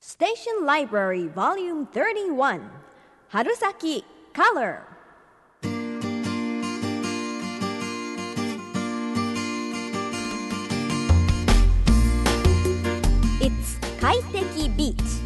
Station Library Volume 31春先 Color It's 快適ビーチ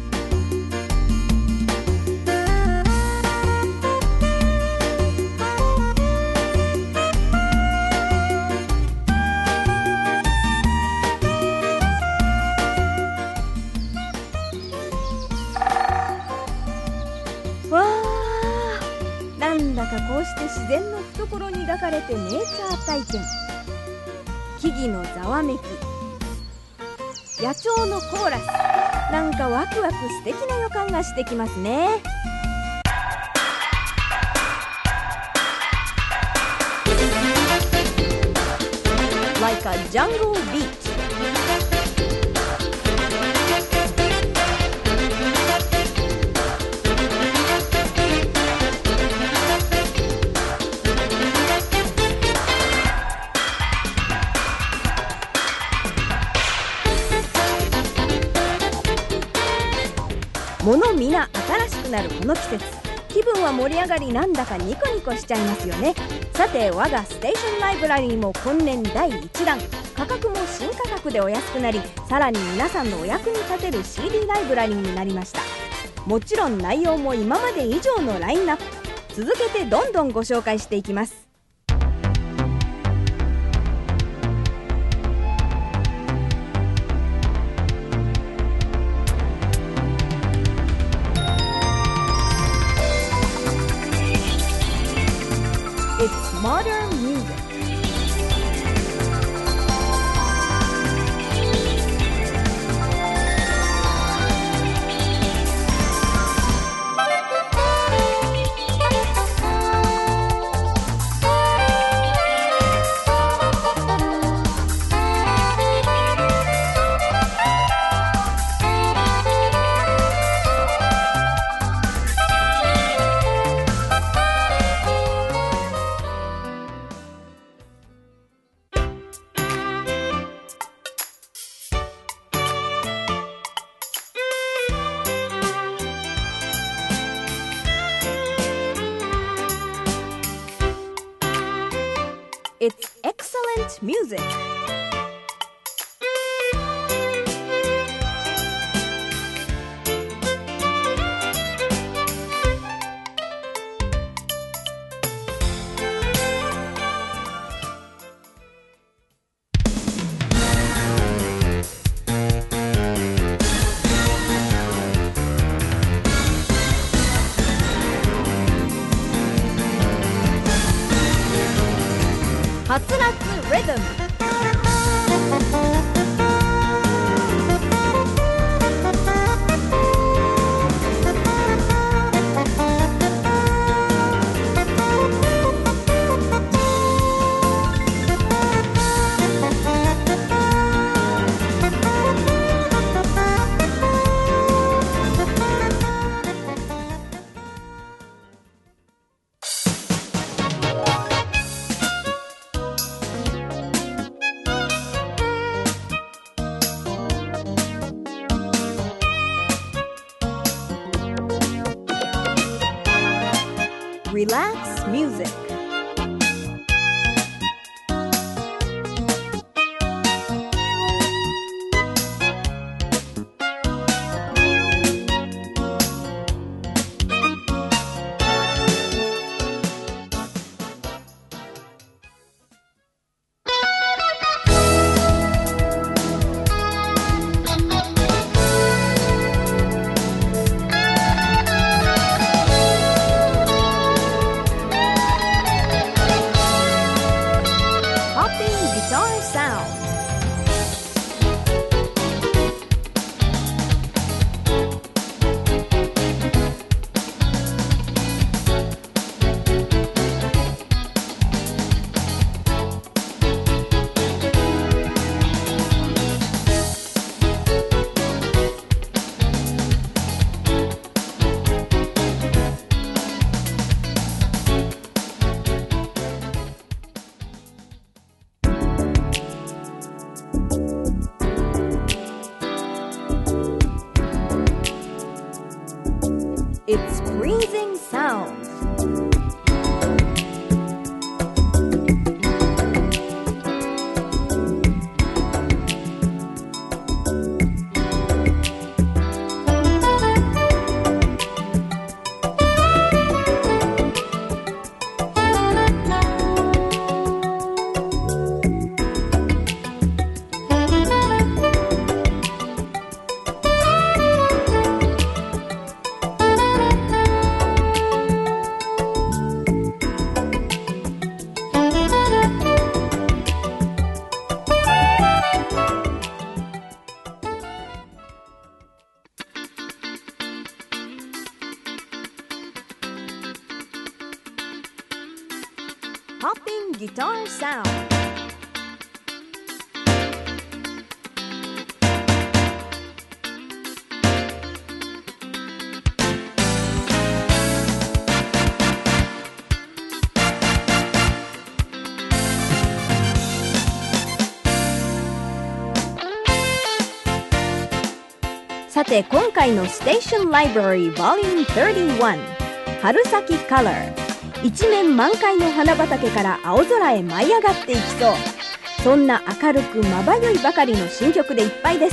なんだかこうして自然の懐に抱かれてネイチャー体験木々のざわめき野鳥のコーラスなんかワクワク素敵な予感がしてきますね。Like a jungle beach物みな新しくなるこの季節気分は盛り上がりなんだかニコニコしちゃいますよね。さて我がステーションライブラリーも今年第1弾価格も新価格でお安くなりさらに皆さんのお役に立てる CD ライブラリーになりました。もちろん内容も今まで以上のラインナップ続けてどんどんご紹介していきます。It's modern music. It's excellent music.はつらつリズムRelax music. It's freezing sound. Popping guitar sound.さて今回の Station Library Volume 31春先カラー、一面満開の花畑から青空へ舞い上がっていきそう、そんな明るくまばゆいばかりの新曲でいっぱいです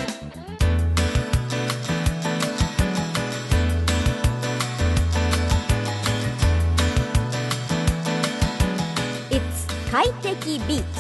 。It's 快適ビーチ。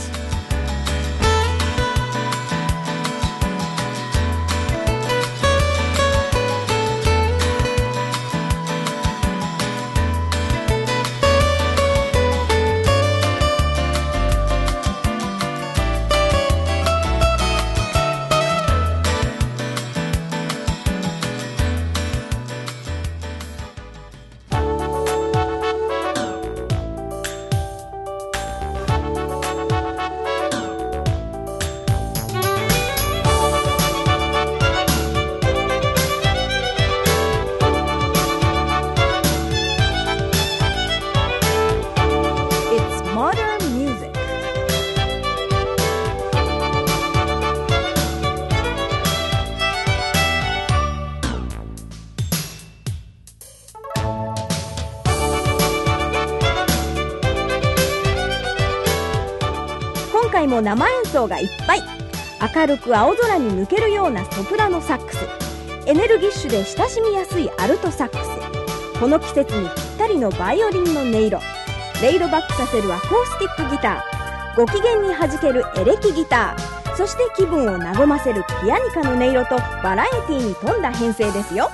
今回も生演奏がいっぱい。明るく青空に抜けるようなソプラノサックス、エネルギッシュで親しみやすいアルトサックス、この季節にぴったりのバイオリンの音色、レイドバックさせるアコースティックギター、ご機嫌に弾けるエレキギター、そして気分を和ませるピアニカの音色とバラエティに富んだ編成ですよ。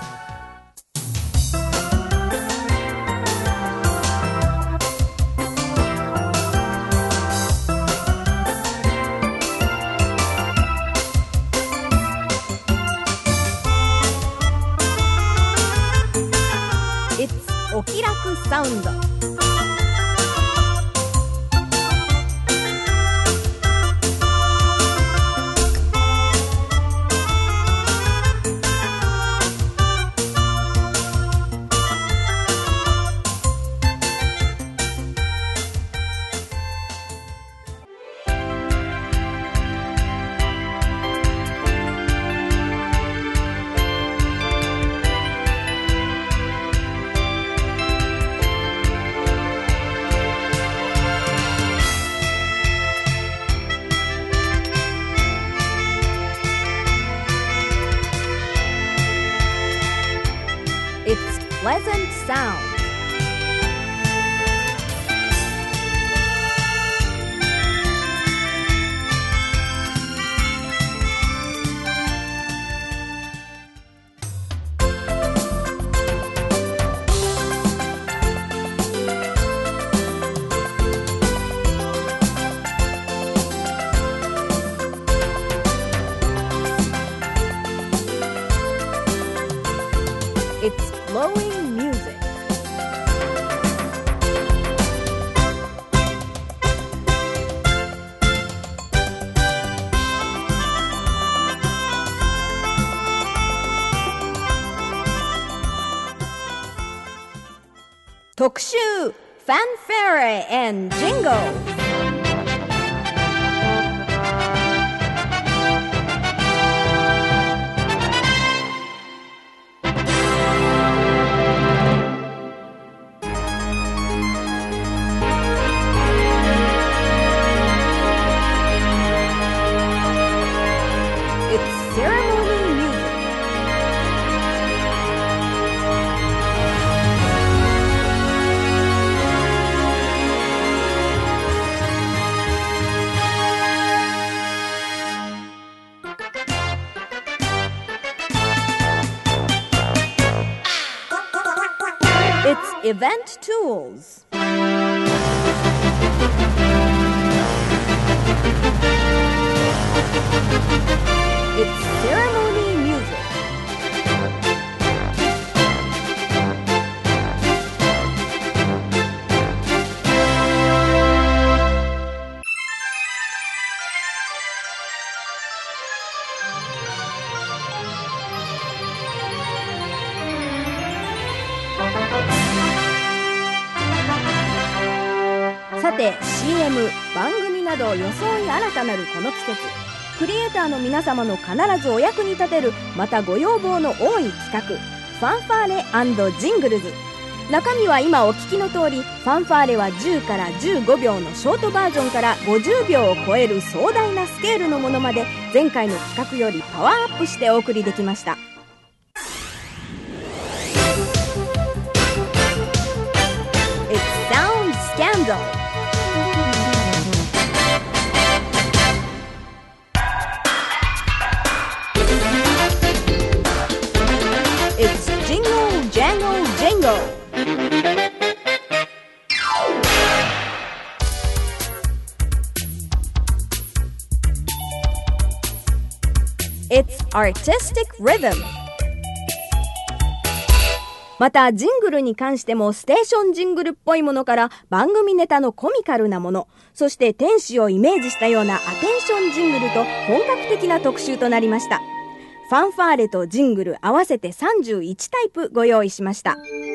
お気楽サウンド。It's pleasant sound. It's flowing music. Tokushu Fanfare and Jingle. Event Tools. It's ceremony music.さて CM 番組など装い新たなるこの季節、クリエイターの皆様の必ずお役に立てる、またご要望の多い企画、ファンファーレ&ジングルズ。中身は今お聞きの通り、ファンファーレは10から15秒のショートバージョンから50秒を超える壮大なスケールのものまで、前回の企画よりパワーアップしてお送りできました。It sounds scandal. It's jingle, jangle, jingle. It's artistic rhythm. またジングルに関してもステーションジングルっぽいものから番組ネタのコミカルなもの、そして天使をイメージしたようなアテンションジングルと本格的な特集となりました。ファンファーレとジングル合わせて31タイプご用意しました。